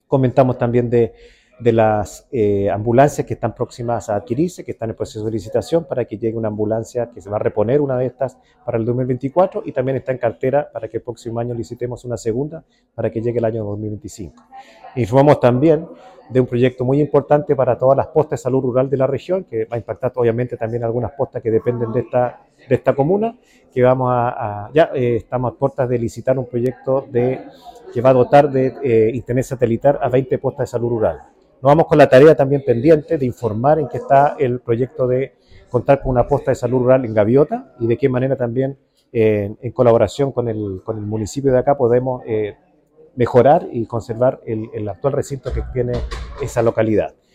Comentamos también de las ambulancias que están próximas a adquirirse, que están en proceso de licitación para que llegue una ambulancia que se va a reponer una de estas para el 2024 y también está en cartera para que el próximo año licitemos una segunda para que llegue el año 2025. Informamos también de un proyecto muy importante para todas las postas de salud rural de la región, que va a impactar obviamente también algunas postas que dependen de esta comuna, que estamos a puertas de licitar un proyecto que va a dotar de internet satelital a 20 postas de salud rural. Nos vamos con la tarea también pendiente de informar en qué está el proyecto de contar con una posta de salud rural en Gaviota y de qué manera también en colaboración con el municipio de acá podemos mejorar y conservar el actual recinto que tiene esa localidad.